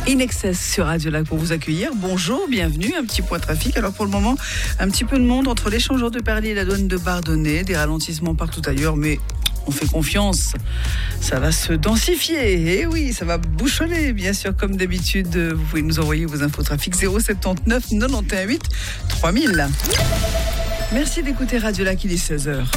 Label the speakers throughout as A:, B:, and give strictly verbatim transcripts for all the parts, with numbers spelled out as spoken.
A: In Excess sur Radio Lac pour vous accueillir. Bonjour, bienvenue. Un petit point trafic. Alors pour le moment, un petit peu de monde entre l'échangeur de Paris et la douane de Bardonnay. Des ralentissements partout ailleurs, mais on fait confiance. Ça va se densifier. Et oui, ça va bouchonner, bien sûr, comme d'habitude. Vous pouvez nous envoyer vos infos trafic zéro sept neuf neuf un huit trois mille. Merci d'écouter Radio Lac, il est seize heures.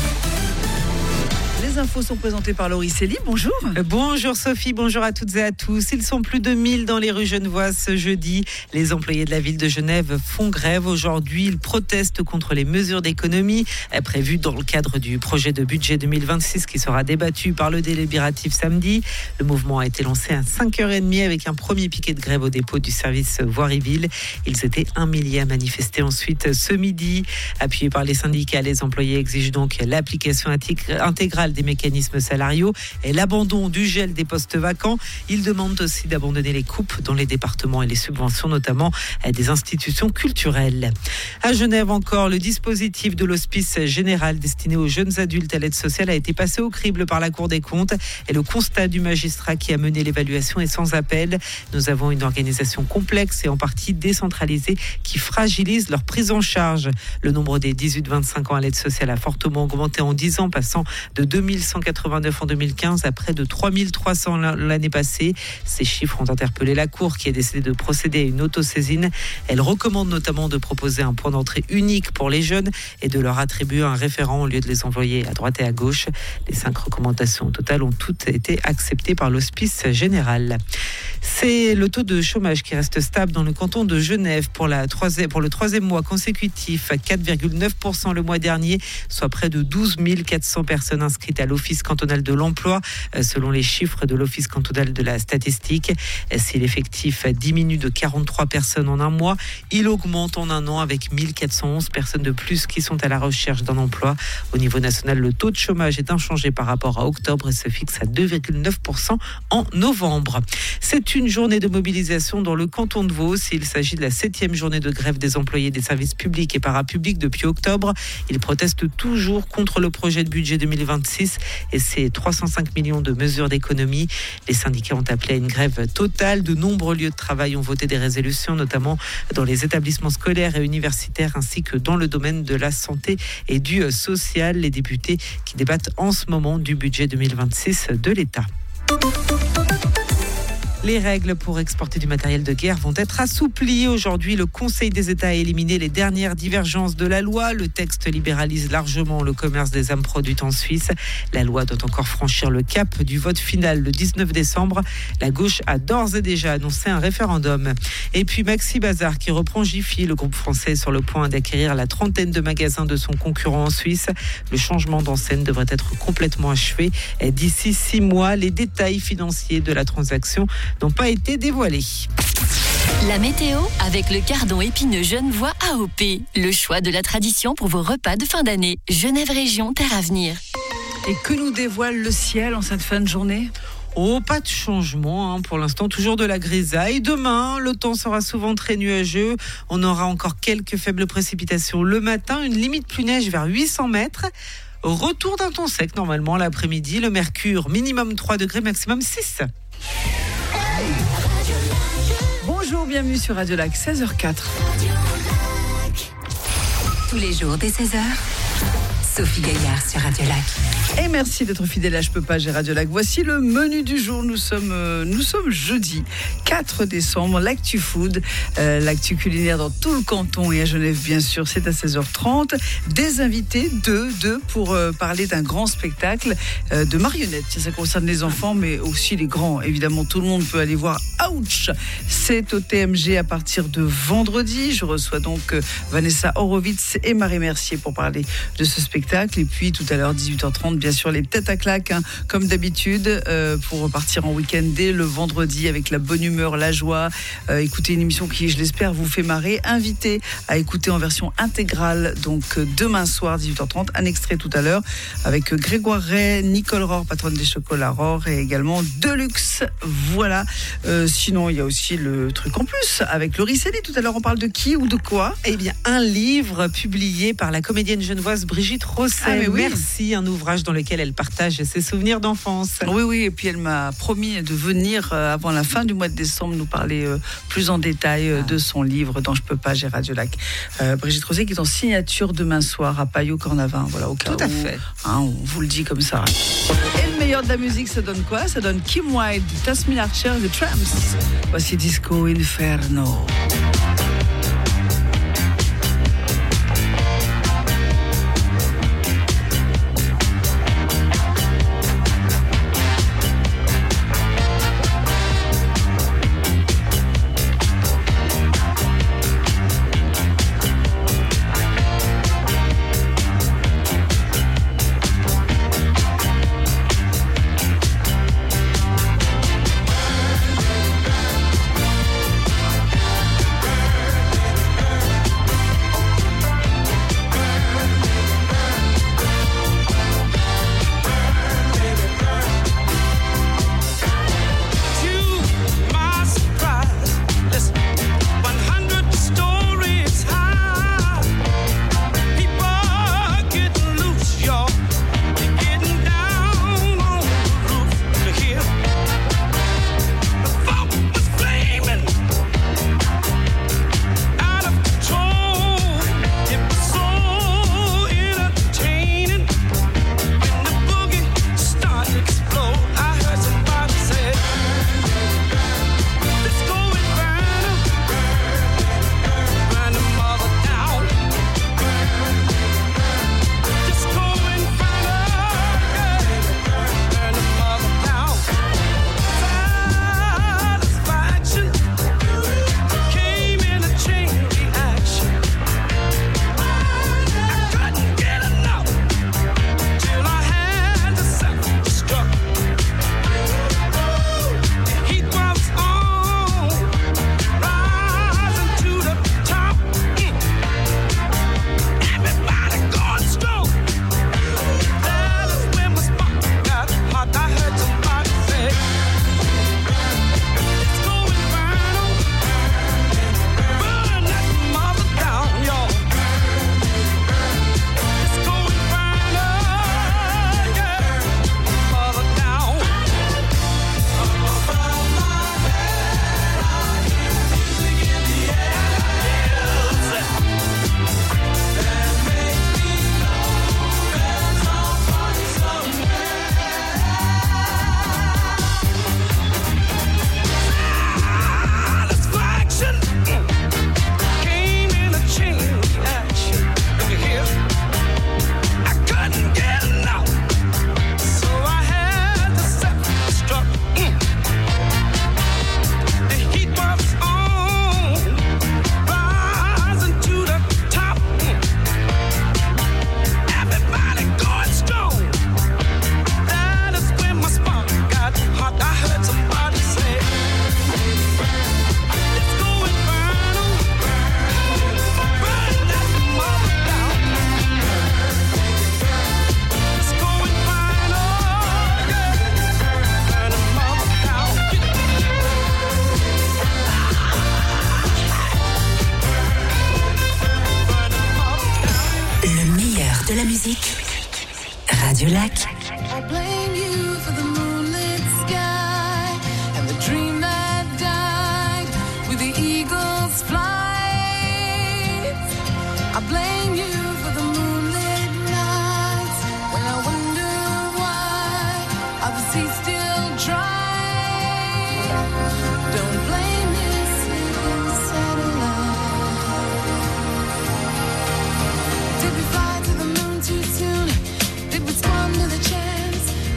A: Les infos sont présentées par Laurie Célie. Bonjour.
B: Bonjour Sophie, bonjour à toutes et à tous. Ils sont plus de mille dans les rues genevoises ce jeudi. Les employés de la ville de Genève font grève. Aujourd'hui, ils protestent contre les mesures d'économie prévues dans le cadre du projet de budget deux mille vingt-six qui sera débattu par le délibératif samedi. Le mouvement a été lancé à cinq heures trente avec un premier piquet de grève au dépôt du service voirie-ville. Ils étaient un millier à manifester ensuite ce midi. Appuyés par les syndicats, les employés exigent donc l'application intégrale des mécanismes salariaux et l'abandon du gel des postes vacants. Ils demandent aussi d'abandonner les coupes dans les départements et les subventions, notamment des institutions culturelles. À Genève encore, le dispositif de l'hospice général destiné aux jeunes adultes à l'aide sociale a été passé au crible par la Cour des comptes et le constat du magistrat qui a mené l'évaluation est sans appel. Nous avons une organisation complexe et en partie décentralisée qui fragilise leur prise en charge. Le nombre des dix-huit vingt-cinq ans à l'aide sociale a fortement augmenté en dix ans, passant de deux mille cent quatre-vingt-neuf en deux mille quinze à près de trois mille trois cents l'année passée. Ces chiffres ont interpellé la Cour qui a décidé de procéder à une autosaisine. Elle recommande notamment de proposer un point d'entrée unique pour les jeunes et de leur attribuer un référent au lieu de les envoyer à droite et à gauche. Les cinq recommandations au total ont toutes été acceptées par l'hospice général. C'est le taux de chômage qui reste stable dans le canton de Genève pour, la troisième, pour le troisième mois consécutif, à quatre virgule neuf pour cent le mois dernier, soit près de douze mille quatre cents personnes inscrites à l'Office cantonal de l'emploi, selon les chiffres de l'Office cantonal de la statistique. Si l'effectif diminue de quarante-trois personnes en un mois, il augmente en un an avec mille quatre cent onze personnes de plus qui sont à la recherche d'un emploi. Au niveau national, le taux de chômage est inchangé par rapport à octobre et se fixe à deux virgule neuf pour cent en novembre. C'est une journée de mobilisation dans le canton de Vaud. Il s'agit de la septième journée de grève des employés des services publics et parapublics depuis octobre. Ils protestent toujours contre le projet de budget deux mille vingt-six et ses trois cent cinq millions de mesures d'économie. Les syndicats ont appelé à une grève totale. De nombreux lieux de travail ont voté des résolutions, notamment dans les établissements scolaires et universitaires, ainsi que dans le domaine de la santé et du social. Les députés qui débattent en ce moment du budget deux mille vingt-six de l'État. Les règles pour exporter du matériel de guerre vont être assouplies. Aujourd'hui, le Conseil des États a éliminé les dernières divergences de la loi. Le texte libéralise largement le commerce des armes produites en Suisse. La loi doit encore franchir le cap du vote final le dix-neuf décembre. La gauche a d'ores et déjà annoncé un référendum. Et puis Maxi Bazar qui reprend Jiffy. Le groupe français est sur le point d'acquérir la trentaine de magasins de son concurrent en Suisse. Le changement d'enseigne devrait être complètement achevé d'ici six mois. Les détails financiers de la transaction n'ont pas été dévoilés.
C: La météo avec le cardon épineux Genevois A O P. Le choix de la tradition pour vos repas de fin d'année. Genève Région, Terre Avenir.
A: Et que nous dévoile le ciel en cette fin de journée ?
B: Oh, pas de changement, hein. Pour l'instant, toujours de la grisaille. Demain, le temps sera souvent très nuageux. On aura encore quelques faibles précipitations le matin, une limite plus neige vers huit cents mètres. Retour d'un temps sec normalement l'après-midi. Le mercure, minimum trois degrés, maximum six.
A: Bonjour, bienvenue sur Radio Lac, seize heures quatre.
D: Tous les jours dès seize heures, Sophie Gaillard sur Radio Lac.
A: Et merci d'être fidèle à Je peux pas, j'ai Radio Lac. Voici le menu du jour. Nous sommes, euh, nous sommes jeudi quatre décembre. L'actu food, euh, l'actu culinaire dans tout le canton et à Genève, bien sûr, c'est à seize heures trente. Des invités, deux, deux, pour euh, parler d'un grand spectacle euh, de marionnettes. Ça concerne les enfants, mais aussi les grands. Évidemment, tout le monde peut aller voir. Ouch! C'est au T M G à partir de vendredi. Je reçois donc euh, Vanessa Horowitz et Marie Mercier pour parler de ce spectacle. Et puis, tout à l'heure, dix-huit heures trente, bien sûr, les têtes à claques, hein, comme d'habitude, euh, pour repartir en week-end dès le vendredi avec la bonne humeur, la joie. Euh, écoutez une émission qui, je l'espère, vous fait marrer. Invité à écouter en version intégrale, donc euh, demain soir, dix-huit heures trente, un extrait tout à l'heure avec Grégoire Ray, Nicole Rohr, patronne des chocolats Rohr, et également Deluxe. Voilà. Euh, sinon, il y a aussi le truc en plus avec Laurie Célie. Tout à l'heure, on parle de qui ou de quoi ?
B: Eh bien, un livre publié par la comédienne genevoise Brigitte procès.
A: Ah, mais oui.
B: Merci, un ouvrage dans lequel elle partage ses souvenirs d'enfance.
A: Oui, oui, et puis elle m'a promis de venir euh, avant la fin du mois de décembre nous parler euh, plus en détail euh, ah. de son livre « Dans Je peux pas, j'ai Radio Lac ». Euh, Brigitte Rosé qui est en signature demain soir à Paillot-Cornavin. Voilà, au cas
B: Tout à
A: où,
B: fait.
A: Hein, on vous le dit comme ça. Et le meilleur de la musique, ça donne quoi? Ça donne Kim Wilde, Tasmin Archer et The Tramps. Voici Disco Inferno.
D: de la musique. Radio Lac.
E: I blame you for the moonlit sky and the dream that died with the eagle's flight. I blame you for the moonlit nights when I wonder why are the seas still dry. Don't blame this little satellite. Did we fly to the moon too soon? Did we squander the chance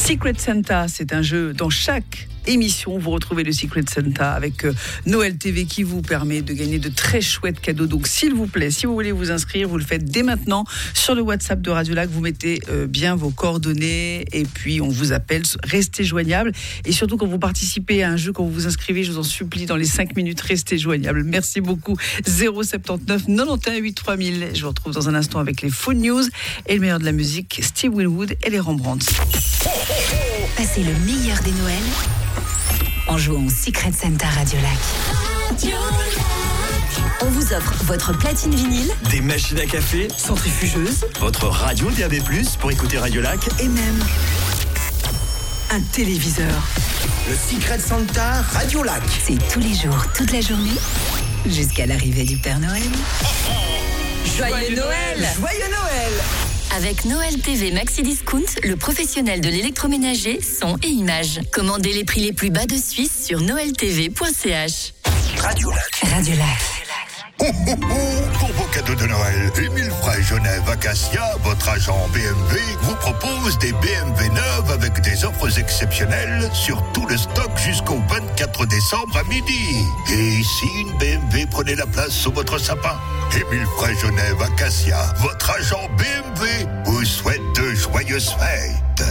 A: Secret Santa, c'est un jeu dans chaque émission. Vous retrouvez le Secret Santa avec euh, Noël T V qui vous permet de gagner de très chouettes cadeaux. Donc s'il vous plaît, si vous voulez vous inscrire, vous le faites dès maintenant sur le WhatsApp de Radio Lac. Vous mettez euh, bien vos coordonnées et puis on vous appelle. Restez joignable. Et surtout quand vous participez à un jeu, quand vous vous inscrivez, je vous en supplie, dans les cinq minutes, restez joignable. Merci beaucoup. zéro sept neuf quatre-vingt-onze huit trois mille. Je vous retrouve dans un instant avec les Food News et le meilleur de la musique, Steve Winwood et les Rembrandts.
D: Passez le meilleur des Noëls en jouant au Secret Santa Radio Lac.
C: On vous offre votre platine vinyle,
F: des machines à café,
C: centrifugeuse,
F: votre radio D A B plus, pour écouter Radio Lac,
C: et même un téléviseur.
F: le Secret Santa Radio Lac.
D: C'est tous les jours, toute la journée, jusqu'à l'arrivée du Père Noël.
C: Joyeux Noël!
F: Joyeux Noël!
C: Avec Noël T V Maxi Discount, le professionnel de l'électroménager, son et images. Commandez les prix les plus bas de Suisse sur noël t v point c h.
F: Radio Lac.
D: Radio Lac.
G: Oh, oh, oh, pour vos cadeaux de Noël, Émile Frey Genève Acacia, votre agent B M W, vous propose des B M W neuves avec des offres exceptionnelles sur tout le stock jusqu'au vingt-quatre décembre à midi. Et si une B M W prenait la place sous votre sapin? Émile Frey Genève Acacia, votre agent B M W, vous souhaite de joyeuses fêtes.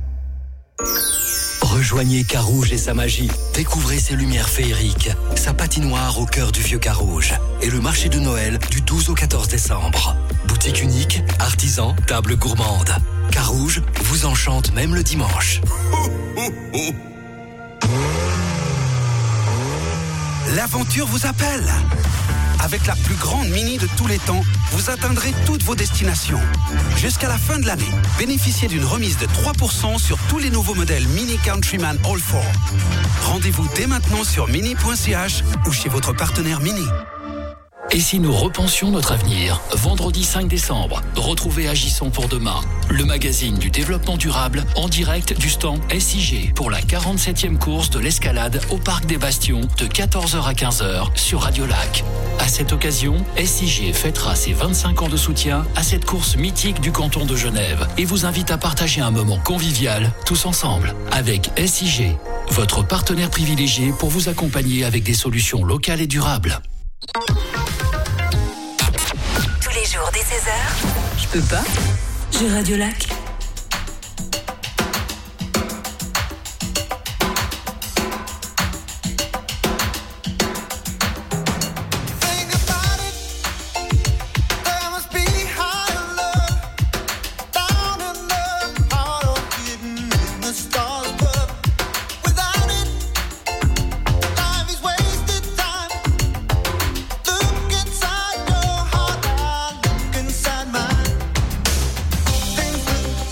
F: Rejoignez Carouge et sa magie. Découvrez ses lumières féeriques, sa patinoire au cœur du vieux Carouge et le marché de Noël du douze au quatorze décembre. Boutique unique, artisans, table gourmande. Carouge vous enchante même le dimanche.
G: Oh, oh, oh.
H: L'aventure vous appelle. Avec la plus grande Mini de tous les temps, vous atteindrez toutes vos destinations. Jusqu'à la fin de l'année, bénéficiez d'une remise de trois pour cent sur tous les nouveaux modèles Mini Countryman All four. Rendez-vous dès maintenant sur mini point c h ou chez votre partenaire Mini.
I: Et si nous repensions notre avenir? Vendredi cinq décembre, retrouvez Agissons pour demain, le magazine du développement durable en direct du stand S I G pour la quarante-septième course de l'escalade au Parc des Bastions de quatorze heures à quinze heures sur Radio Lac. À cette occasion, S I G fêtera ses vingt-cinq ans de soutien à cette course mythique du canton de Genève et vous invite à partager un moment convivial tous ensemble avec S I G, votre partenaire privilégié pour vous accompagner avec des solutions locales et durables.
D: Tous les jours dès seize heures,
A: Je peux pas.
D: j'ai Radio Lac.
E: Inside mine, things look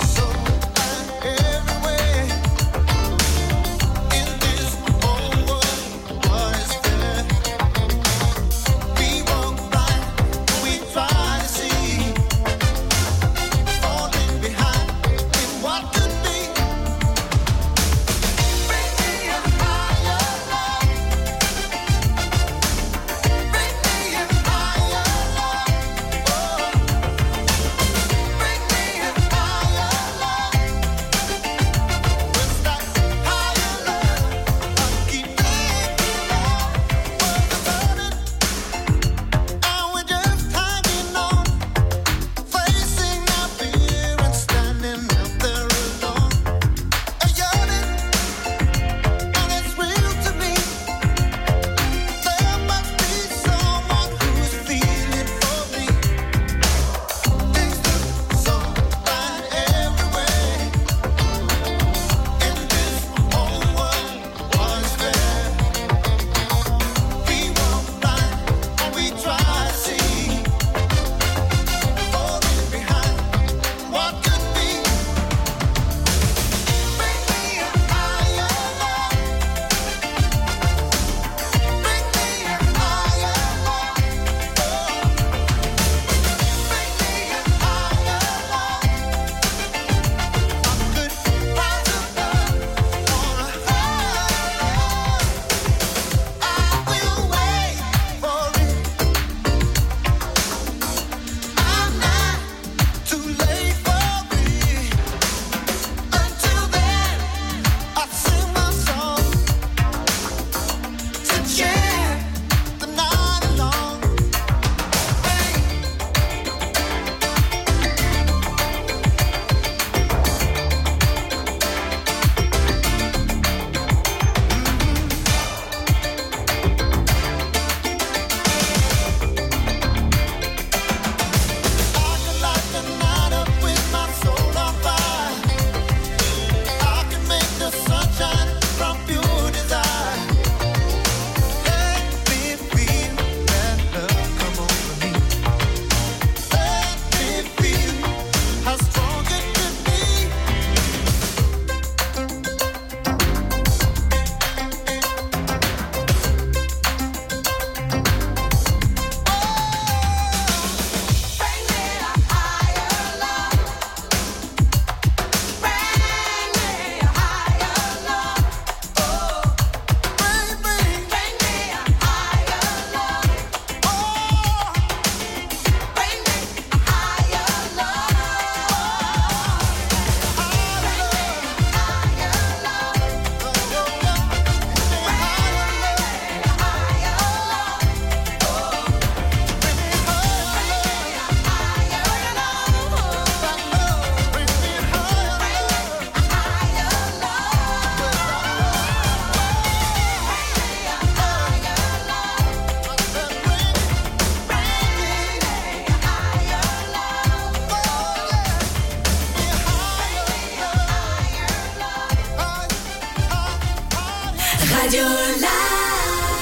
E: Radio Lac.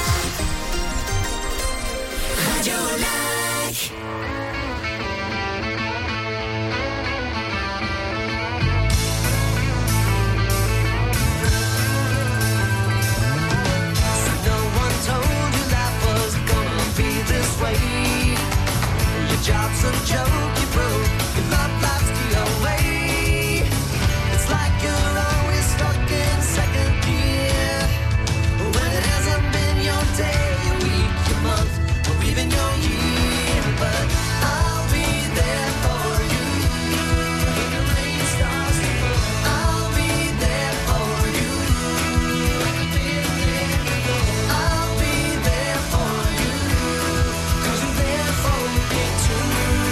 E: Radio Lac.
J: No one told you life was gonna be this way. Your job's a joke, you broke. Your love life's the way. It's like you're always stuck in second gear. When it hasn't been your day, your week, your month, or even your year. But I'll be there for you. When the rain starts to fall, I'll be there for you. I'll be there for you. 'Cause you're there for me too.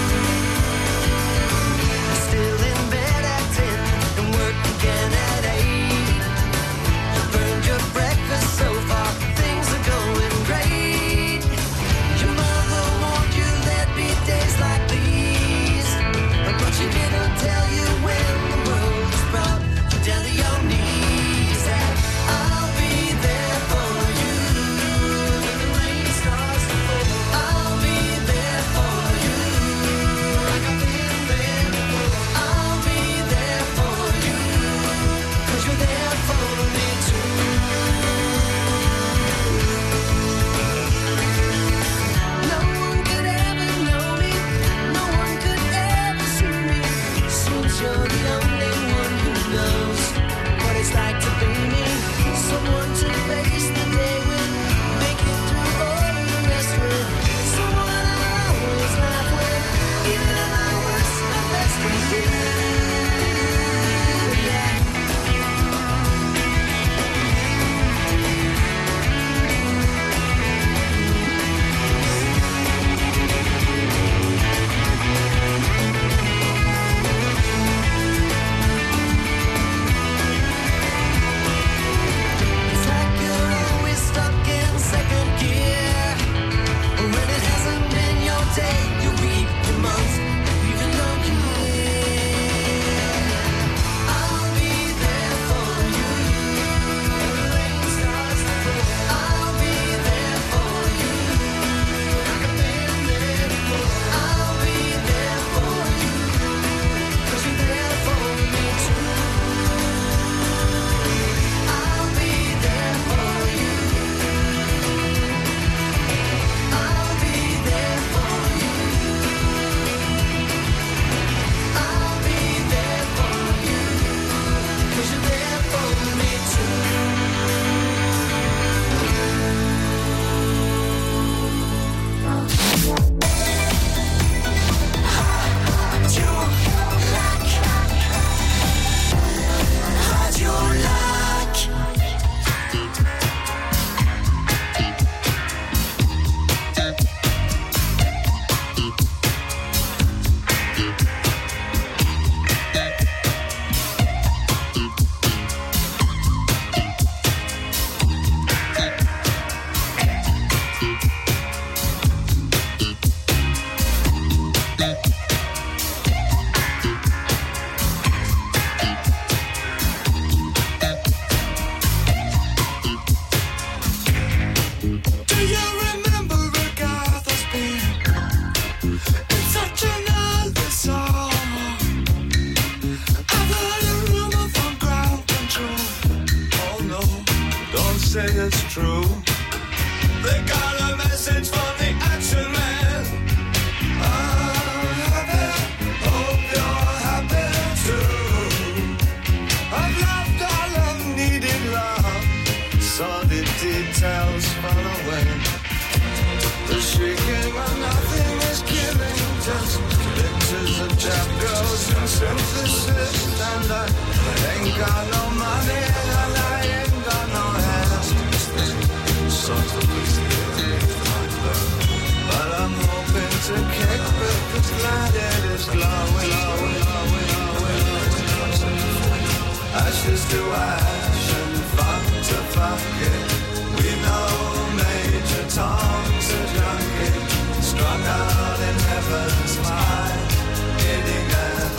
J: I'm still in bed at ten and work again at eight. You burned your breakfast so far, things are going great. Your mother warned you there'd be days like these, but she didn't tell you when the world was brought you down to your knees. That I'll be there for you when the rain starts to fall. I'll be there for you like I've been there before. I'll be there for you 'cause you're there for me too. No one could ever know me, no one could ever see me, since you're the only one who knows what it's like to be me. Someone to face the day with, make it through all the rest with. Someone I always laugh with, even at my worst, my best with you. Yeah. It's like you're always stuck in second gear. When it hasn't been your day, your week, your month, even your year. I'll be there for you. When the rain starts to fall, I'll be there for you. Like I've been there before. I'll be there for you. 'Cause you're there for me too. I'll be there for you. I'll be there for you. I'll be there for you. 'Cause you're there for me too. Radio Lac. Do you remember Agatha Speed? It's such an early song. I've heard a rumor from ground control. Oh no, don't say it's true. They got a message from the action man. I'm happy, hope you're happy too. I've loved all I've needed love. Saw the details fall away. The shrieking when nothing is killing. Just pictures of jab girls and synthesis. And I ain't got no money and I ain't got no hands. Songs of but I'm hoping to kick back the planet is glowing, glowing, glowing, glowing. Ashes to ash and fuck to fuck it. We know Major Tom's a junkie, strung out in heaven's mind, hitting an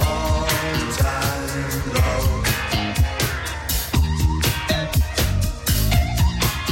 J: all-time low.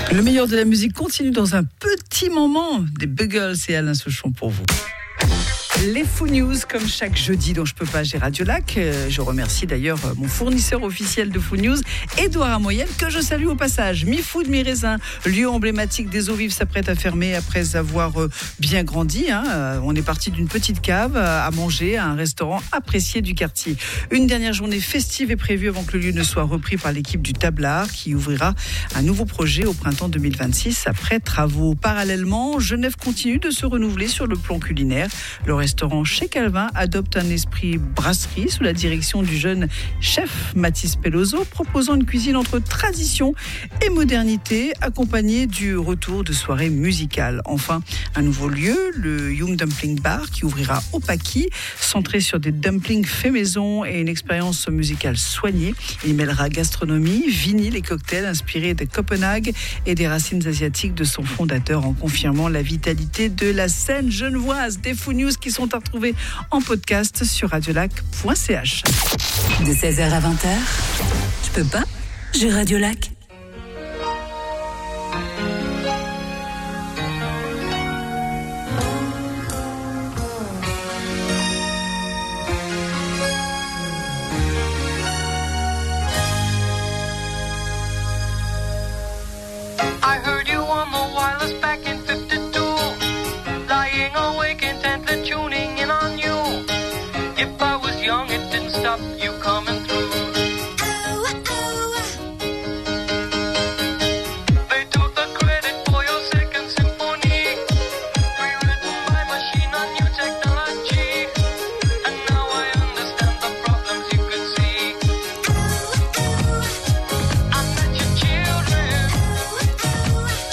A: Le meilleur de la musique continue dans un petit moment. Des Buggles et Alain Souchon pour vous. Les Food News, comme chaque jeudi dont je peux pas, j'ai Radio Lac. Je remercie d'ailleurs mon fournisseur officiel de Food News, Édouard Amoyel, que je salue au passage. Mi Food, Mi Raisin, lieu emblématique des eaux vives, s'apprête à fermer après avoir bien grandi. Hein. On est parti d'une petite cave à manger à un restaurant apprécié du quartier. Une dernière journée festive est prévue avant que le lieu ne soit repris par l'équipe du Tablard, qui ouvrira un nouveau projet au printemps deux mille vingt-six après travaux. Parallèlement, Genève continue de se renouveler sur le plan culinaire. Le restaurant Chez Calvin adopte un esprit brasserie sous la direction du jeune chef Mathis Peloso, proposant une cuisine entre tradition et modernité, accompagnée du retour de soirées musicales. Enfin, un nouveau lieu, le Young Dumpling Bar, qui ouvrira au Paquis, centré sur des dumplings faits maison et une expérience musicale soignée. Il mêlera gastronomie, vinyle et cocktails inspirés de Copenhague et des racines asiatiques de son fondateur, en confirmant la vitalité de la scène genevoise. Des Food News qui sont à retrouver en podcast sur radiolac point c h.
D: De seize heures à vingt heures, je peux pas, j'ai Radio Lac.
J: I heard you on the wireless back in fifty-two, lying awake intently tuning in on you. If I was young, it didn't stop you coming through. They took the credit for your second symphony, rewritten by machine on new technology. And now I understand the problems you could see. I met your children.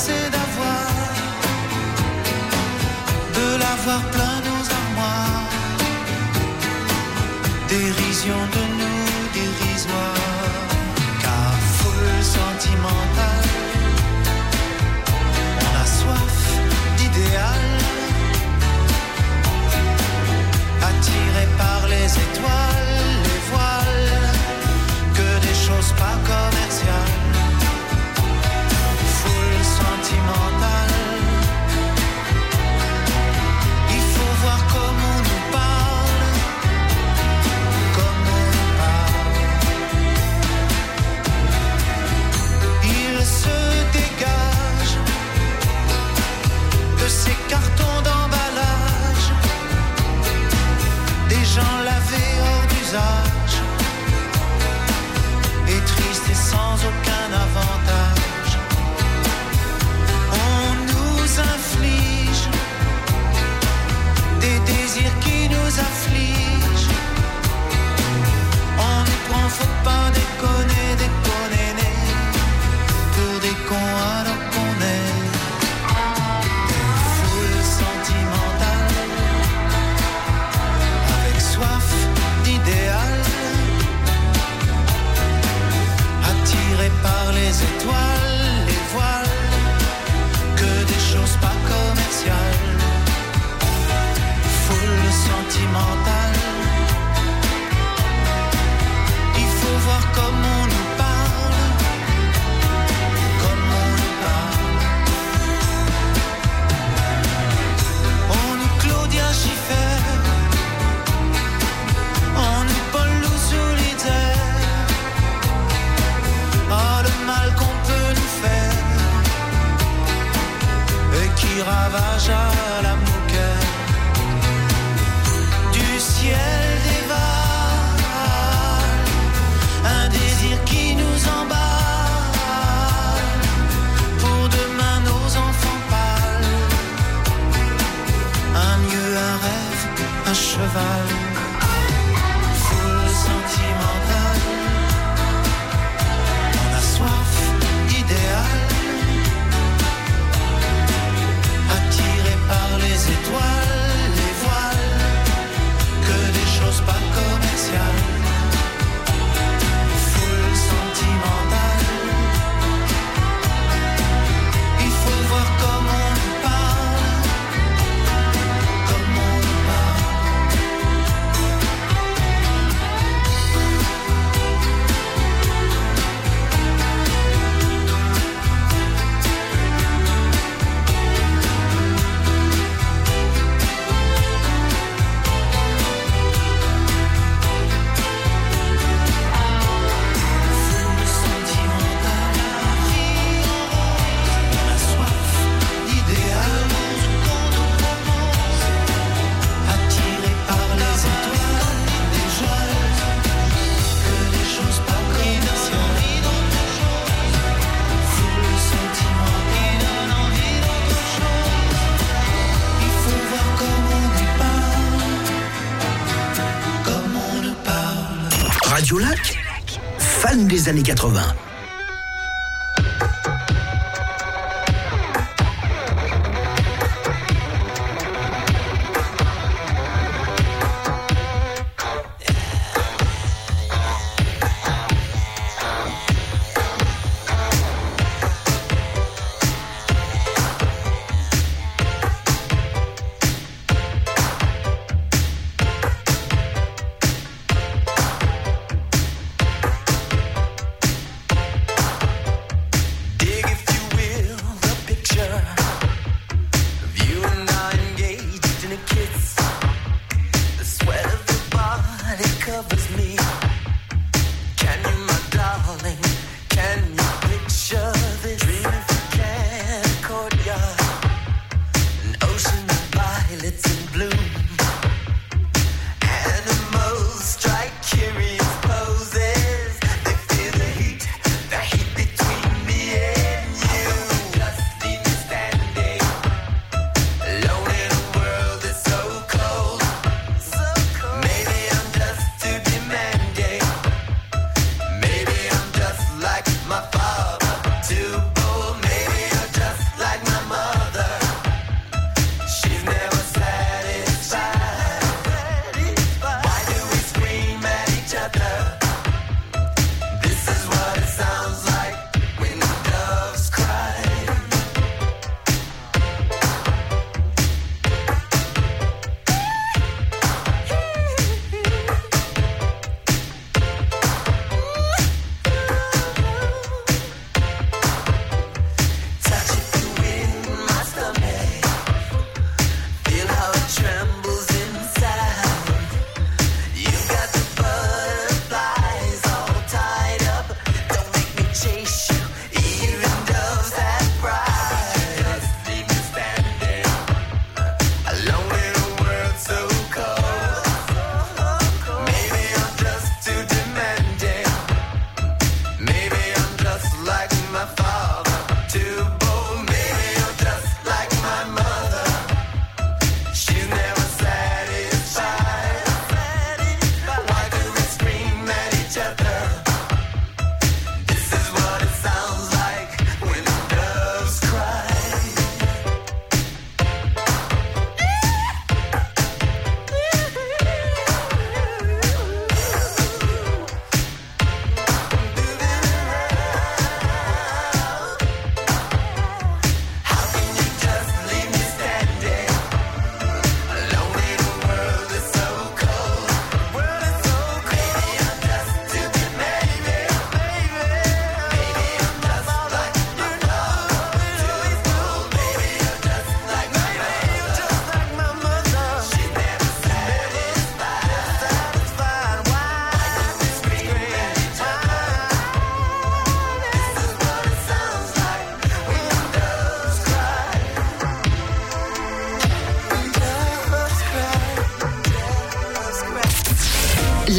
J: c'est d'avoir, de l'avoir plein nos armoires. Dérision de nous, dérisoire, car foule sentimentale, on a soif d'idéal, attiré par les étoiles, les voiles, que des choses pas commerciales. Foule sentimentale, il faut voir comment on nous parle, comme on nous parle. Il se dégage de ces cartons d'emballage, des gens lavés hors d'usage, et tristes et sans aucun avantage. On nous inflige des désirs qui nous affligent. On nous prend, faut pas déconner, déconner, né, pour des cons alors qu'on est des foules sentimentales, avec soif d'idéal, attirés par les étoiles, les voiles, que des choses pas commerciales. Foule sentimentale, il faut voir comment on nous parle, comment on nous parle. On nous Claudia Schiffer, on nous Paul Lou Solitaire. Oh, le mal qu'on peut nous faire et qui ravage à la mouquette du ciel dévale, un désir qui nous emballe, pour demain nos enfants pâles, un mieux, un rêve, un cheval. Foule sentimentale, on a soif d'idéal, attiré par les étoiles, les voiles, que des choses pas commerciales. Foule sentimentale, il faut voir comment on nous parle, comment on nous parle. Foule sentimentale, on a soif d'idéal, attiré par les étoiles, des joies, que des choses pas commerciales. Foule sentimentale, on a envie d'autre chose. Il faut voir comment on nous parle, comment on nous parle.
K: Radio Lac, fan des années quatre-vingts.
J: Maybe I'm just to be mandate.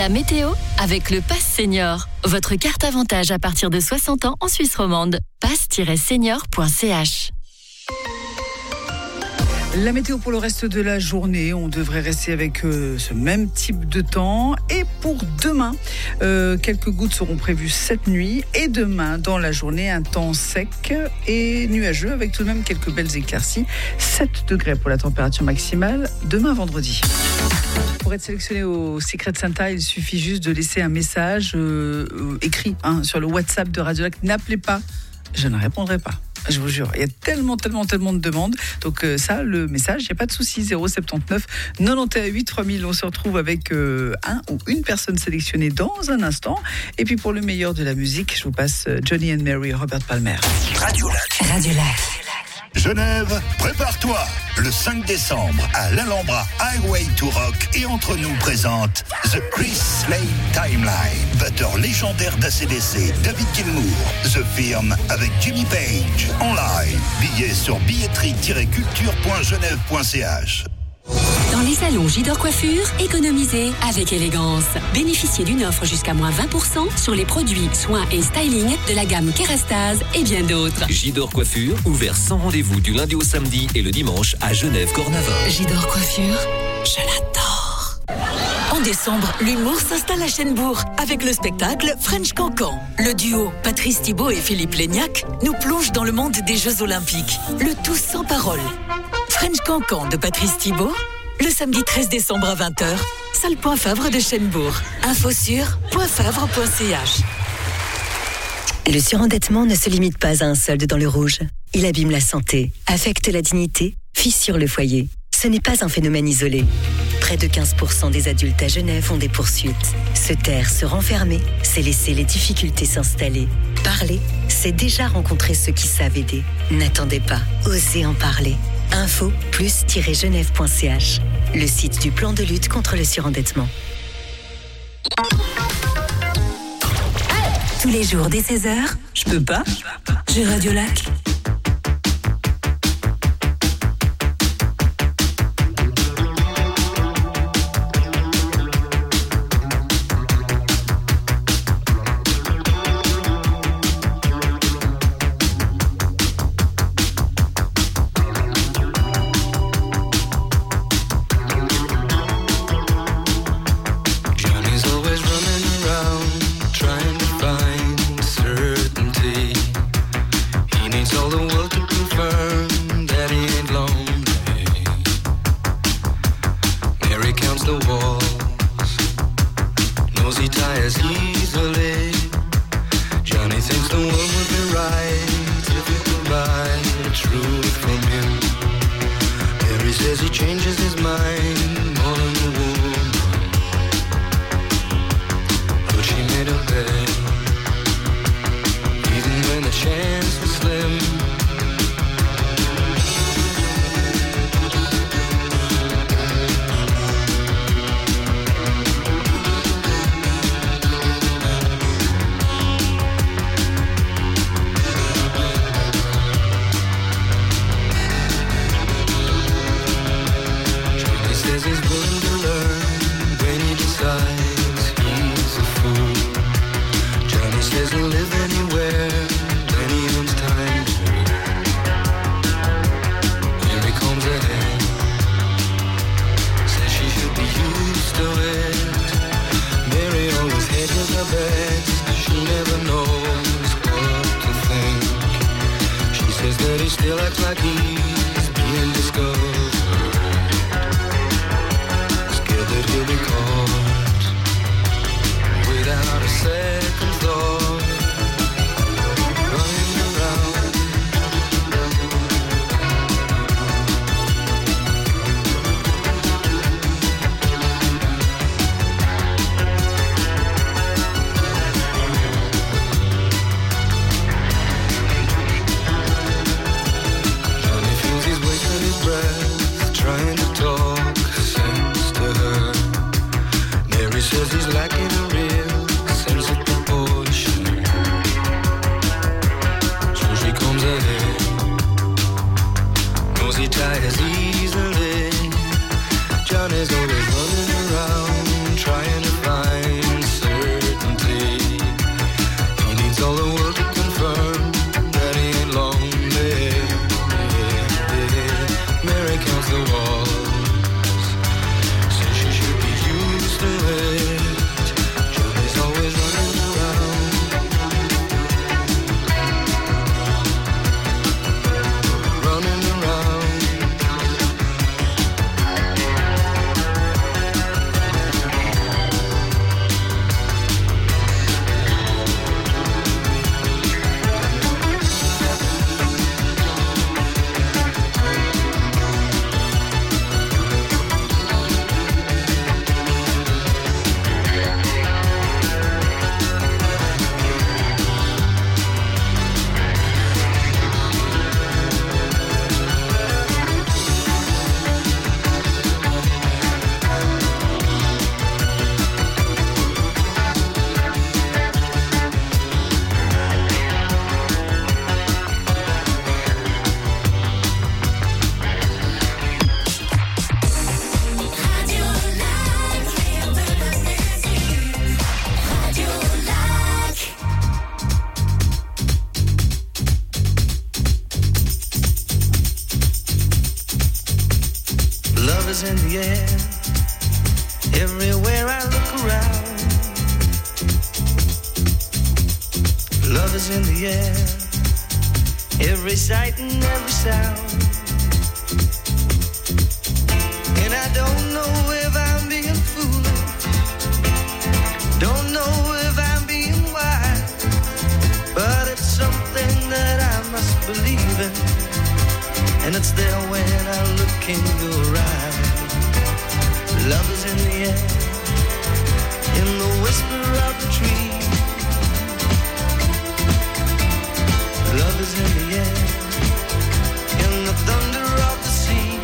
C: La météo avec le Pass Senior. Votre carte avantage à partir de soixante ans en Suisse romande. pass tiret senior point c h.
A: La météo pour le reste de la journée, on devrait rester avec euh, ce même type de temps. Et pour demain, euh, quelques gouttes seront prévues cette nuit. Et demain, dans la journée, un temps sec et nuageux avec tout de même quelques belles éclaircies. sept degrés pour la température maximale demain vendredi. Pour être sélectionné au Secret Santa, il suffit juste de laisser un message euh, euh, écrit hein, sur le WhatsApp de Radio Lac. N'appelez pas, je ne répondrai pas. Je vous jure, il y a tellement, tellement, tellement de demandes. Donc euh, ça, le message, il n'y a pas de souci. zéro soixante-dix-neuf quatre-vingt-dix-huit trois mille. On se retrouve avec euh, un ou une personne sélectionnée dans un instant. Et puis pour le meilleur de la musique, je vous passe Johnny and Mary, Robert Palmer.
K: Radio Lac.
D: Radio Lac.
G: Genève, prépare-toi. Le cinq décembre, à l'Alhambra Highway to Rock et entre nous présente The Chris Slade Timeline. Batteur légendaire d'A C D C, David Gilmour. The Firm avec Jimmy Page. En live. Billets sur billetterie tiret culture point genève point c h.
L: Dans les salons Gidor Coiffure, économisez avec élégance. Bénéficiez d'une offre jusqu'à moins vingt pour cent sur les produits, soins et styling de la gamme Kerastase et bien d'autres.
M: Gidor Coiffure, ouvert sans rendez-vous du lundi au samedi et le dimanche à Genève-Cornavin.
L: Gidor Coiffure, je l'adore. En décembre, l'humour s'installe à Chennebourg avec le spectacle French Cancan. Le duo Patrice Thibault et Philippe Léniac nous plonge dans le monde des Jeux Olympiques. Le tout sans parole. French Cancan de Patrice Thibault, le samedi treize décembre à vingt heures, salle Point Favre de Chennebourg. Info sur point favre point c h.
N: Le surendettement ne se limite pas à un solde dans le rouge. Il abîme la santé, affecte la dignité, fissure le foyer. Ce n'est pas un phénomène isolé. Près de quinze pour cent des adultes à Genève ont des poursuites. Se taire, se renfermer, c'est laisser les difficultés s'installer. Parler, c'est déjà rencontrer ceux qui savent aider. N'attendez pas, osez en parler. Info plus tiret genève point c h, le site du plan de lutte contre le surendettement.
D: Tous les jours dès seize heures, je peux pas. J'ai Radio Lac.
J: John is always running around trying to find is in the air. Everywhere I look around, love is in the air. Every sight and every sound. And I don't know if I'm being foolish, don't know if I'm being wise, but it's something that I must believe in, and it's there when I look in your eyes. Love is in the air, in the whisper of the tree. Love is in the air, in the thunder of the sea.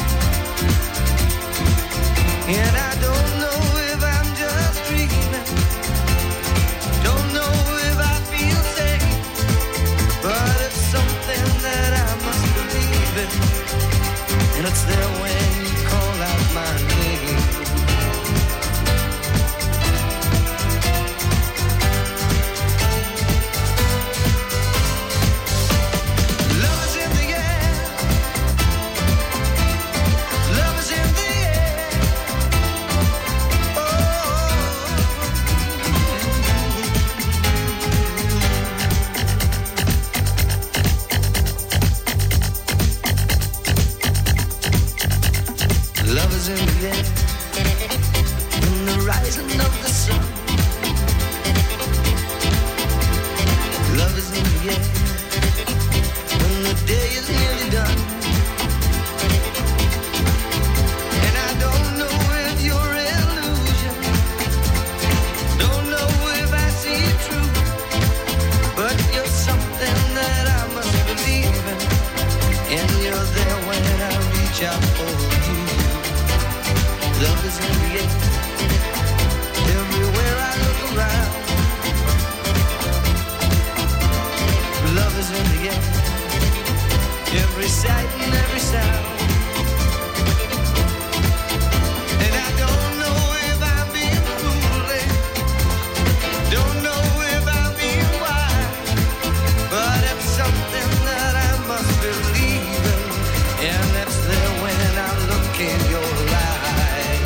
J: And I don't know if I'm just dreaming, don't know if I feel safe, but it's something that I must believe in, and it's there when you call out my name. Love is in the air, love is in the air. Love is in the air, in the rising of the sun. Love is in the air, when the day is nearly done. And I don't know if you're illusion, don't know if I see it true, but you're something that I must believe in, and you're there when I reach out for you. Love is in the air, everywhere I look around. Love is in the air, every sight and every sound. And I don't know if I'm being foolish, don't know if I'm being wise, but it's something that I must believe in, and that's there when I look in your eyes.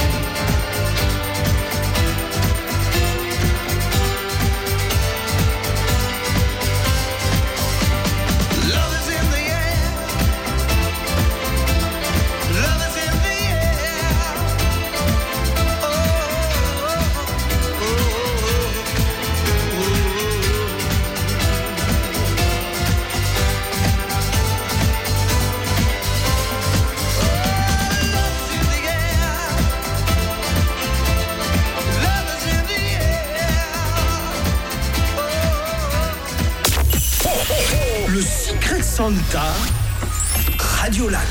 J: Love is in the air, love is in the air. Oh, oh, oh,
K: Le Secret Santa, Radio Lac.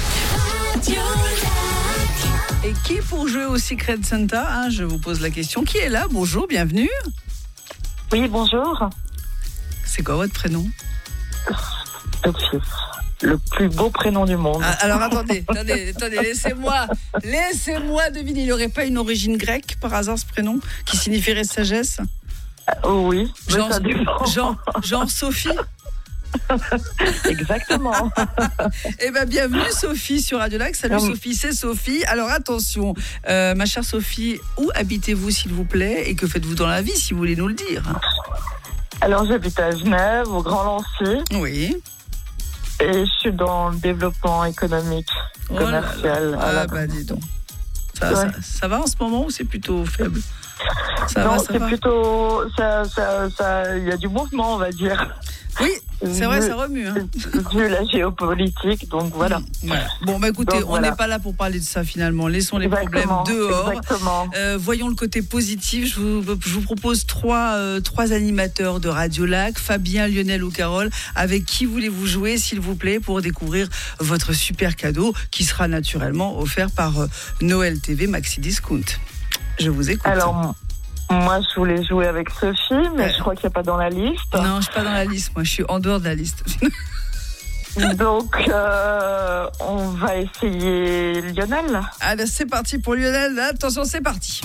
A: Et qui pour jouer au Secret Santa, hein, je vous pose la question. Qui est là? Bonjour, bienvenue.
O: Oui, bonjour.
A: C'est quoi votre prénom?
O: Sophie. Le plus beau prénom du monde.
A: Ah, alors attendez, attendez, attendez, laissez-moi, laissez-moi deviner. Il n'y aurait pas une origine grecque par hasard ce prénom qui signifierait sagesse?
O: euh, Oui, mais
A: genre,
O: ça dépend.
A: Genre, genre Sophie.
O: Exactement.
A: Eh bien, bienvenue Sophie sur Radio Lac. Salut Sophie, c'est Sophie. Alors attention, euh, ma chère Sophie, où habitez-vous s'il vous plaît et que faites-vous dans la vie si vous voulez nous le dire?
O: Alors j'habite à Genève, au Grand Lancy.
A: Oui.
O: Et je suis dans le développement économique,
A: Oh
O: commercial.
A: là là.
O: à la
A: Ah bah dis donc. Ça,
O: Ouais.
A: ça, ça va en ce moment ou c'est plutôt faible? Ça
O: non,
A: va, ça
O: c'est
A: va.
O: plutôt, ça, ça, ça, il y a du mouvement, on va dire.
A: Oui, c'est vrai,
O: Vu-
A: ça remue. Hein.
O: Vu la géopolitique, donc voilà.
A: Voilà. Bon, bah écoutez,
O: Donc,
A: on n'est
O: voilà.
A: pas là pour parler de ça finalement. Laissons les
O: Exactement,
A: problèmes dehors.
O: exactement.
A: Euh, voyons le côté positif. Je vous, je vous propose trois, euh, trois animateurs de Radio Lac, Fabien, Lionel ou Carole. Avec qui voulez-vous jouer, s'il vous plaît, pour découvrir votre super cadeau qui sera naturellement offert par euh, Noël T V Maxi Discount. Je vous écoute.
O: Alors, moi, je voulais jouer avec Sophie, mais
A: Ouais.
O: je crois qu'il n'y a pas dans la liste.
A: Non, je suis pas dans la liste. Moi, je suis en dehors de la liste.
O: Donc, euh, on va essayer Lionel.
A: Allez, c'est parti pour Lionel. Attention, c'est parti.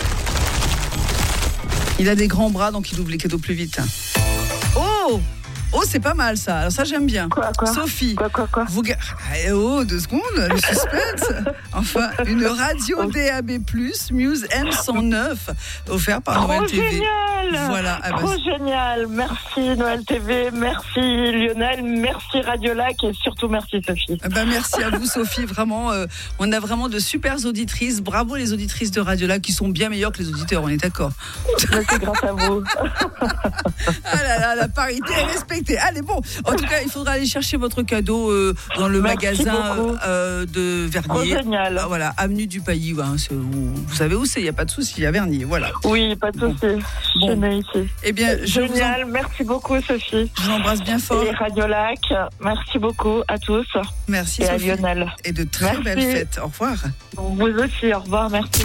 A: Il a des grands bras, donc il ouvre les cadeaux plus vite. Oh Oh, c'est pas mal ça. Alors ça, j'aime bien.
O: Quoi, quoi
A: Sophie.
O: Quoi, quoi, quoi
A: vous... Ah, oh, deux secondes, le suspense. Enfin, une radio D A B plus, Muse M cent neuf, offerte par
O: Trop
A: Noël T V.
O: génial.
A: Voilà. Ah bah,
O: Trop génial. Merci Noël T V, merci Lionel, merci Radio Lac et surtout merci Sophie.
A: ah bah, merci à vous, Sophie. Vraiment, euh, on a vraiment de super auditrices. Bravo les auditrices de Radio Lac qui sont bien meilleures que les auditeurs, on est d'accord.
O: C'est grâce à vous.
A: Ah là là, la parité est respectée. Allez, bon, en tout cas, il faudra aller chercher votre cadeau euh, dans le
O: Merci
A: magasin
O: beaucoup.
A: euh, de Vernier.
O: Trop génial.
A: Ah, voilà, avenue du Pailly. Ouais, hein, c'est- vous, vous savez où c'est, il n'y a pas de souci, à Vernier. Voilà.
O: Oui, pas de souci. Je
A: Bon.
O: suis ici.
A: Eh bien, je vous,
O: Génial,
A: en-
O: merci beaucoup Sophie.
A: je vous embrasse bien fort.
O: Et Radio Lac, merci beaucoup à tous.
A: Merci,
O: et à
A: Sophie.
O: Lionel.
A: Et de très
O: Merci.
A: belles fêtes. Au revoir.
O: Vous aussi, au revoir, merci.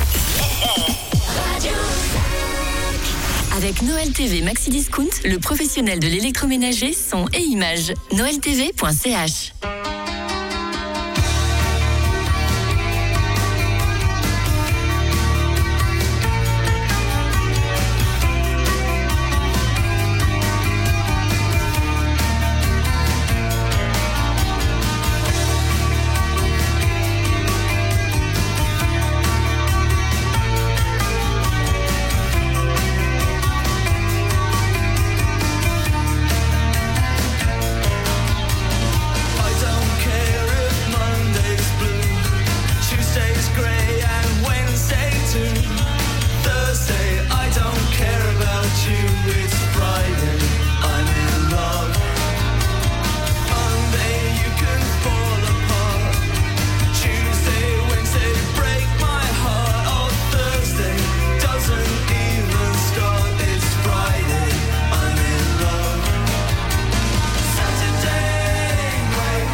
C: Avec Noël T V Maxi Discount, le professionnel de l'électroménager, son et images. noël t v point c h.
J: I don't care if Monday's blue, Tuesday's grey and Wednesday too. Thursday, I don't care about you, it's Friday, I'm in love. Monday, you can fall apart. Tuesday, Wednesday, break my heart. Oh, Thursday doesn't even start, it's Friday, I'm in love. Saturday, wait.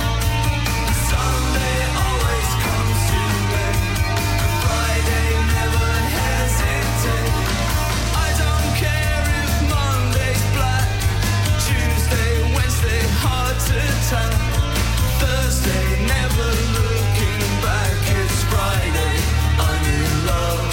J: Sunday always comes too late. Friday never hesitate. I don't care if Monday's black. Tuesday, Wednesday hard to tell. Thursday never looking back. It's Friday, I'm in love.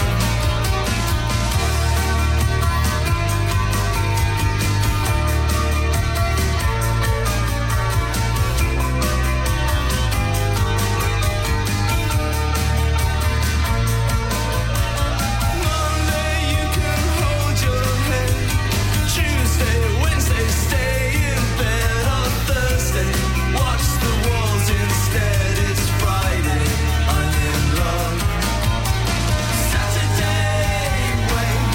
J: Monday you can hold your head. Tuesday, Wednesday stay in bed. On Thursday watch the walls instead. It's Friday, I'm in love. Saturday wait.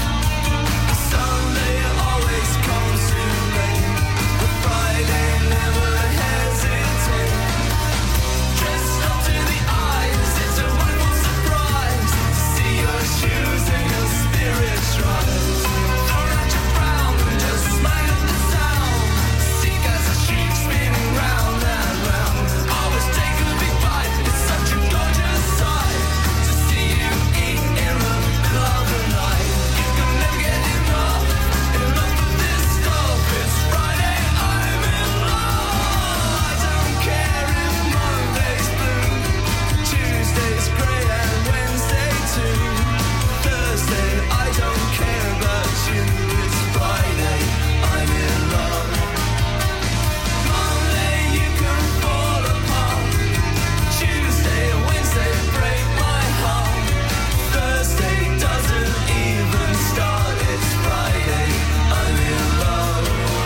J: Sunday always comes too late. But Friday never hesitate. Dressed up to the eyes, it's a wonderful surprise to see your shoes and your spirits rise. Throw out your crown and just smile at the sound. See as a sheep spinning round and round. Always take a big bite, it's such a gorgeous sight to see you eat in the middle of the night. You can never get enough, enough of this stuff. It's Friday, I'm in love. I don't care if Monday's blue, Tuesday's grey and Wednesday too. Thursday, I don't care about you. It's Friday, I'm in love. Monday, you can fall apart. Tuesday and Wednesday break my heart. Thursday doesn't even start. It's Friday, I'm in love.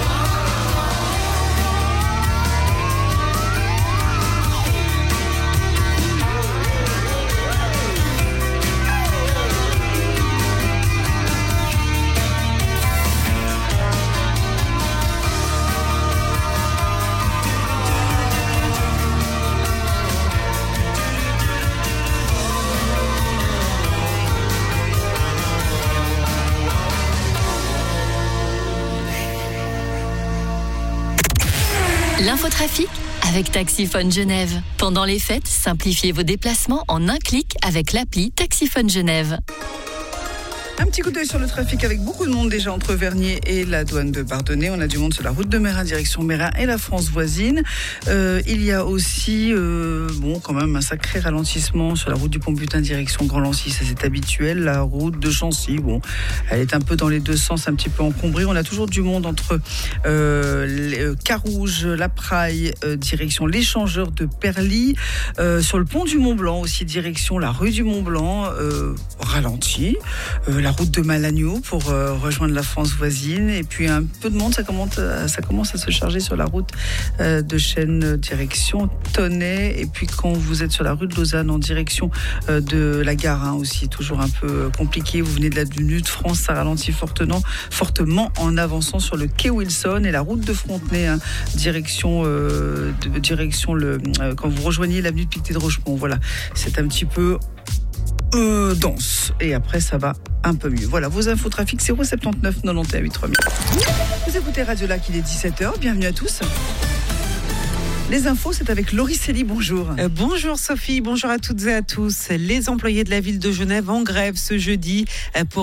C: L'infotrafic avec Taxiphone Genève. Pendant les fêtes, simplifiez vos déplacements en un clic avec l'appli Taxiphone Genève.
A: Un petit coup d'œil sur le trafic avec beaucoup de monde déjà entre Vernier et la douane de Bardonnay. On a du monde sur la route de Mérin, direction Mérin et la France voisine. Euh, il y a aussi, euh, bon, quand même un sacré ralentissement sur la route du Pont-Butin, direction Grand-Lancy. Ça, c'est habituel. La route de Chancy, bon, elle est un peu dans les deux sens, un petit peu encombrée. On a toujours du monde entre euh, les, euh, Carouge, La Praille, euh, direction l'échangeur de Perly. Euh, sur le pont du Mont-Blanc aussi, direction la rue du Mont-Blanc, euh, ralenti. Euh, la route de Malagno pour euh, rejoindre la France voisine. Et puis un peu de monde, ça commence à, ça commence à se charger sur la route euh, de Chêne, direction Tonnet. Et puis quand vous êtes sur la rue de Lausanne, en direction euh, de la gare, hein, aussi, toujours un peu compliqué. Vous venez de la du Nord de France, ça ralentit fortement, fortement en avançant sur le quai Wilson et la route de Frontenay, hein, direction, euh, de, direction le, euh, quand vous rejoignez l'avenue de Pictet de Rochemont. Voilà, c'est un petit peu Euh, dense. Et après, ça va un peu mieux. Voilà, vos infos trafic zéro sept neuf quatre un huit trois mille. Vous écoutez Radio Lac, il est dix-sept heures. Bienvenue à tous. Les infos, c'est avec Laurie Célie, bonjour.
B: Euh, bonjour Sophie, bonjour à toutes et à tous. Les employés de la ville de Genève en grève ce jeudi pour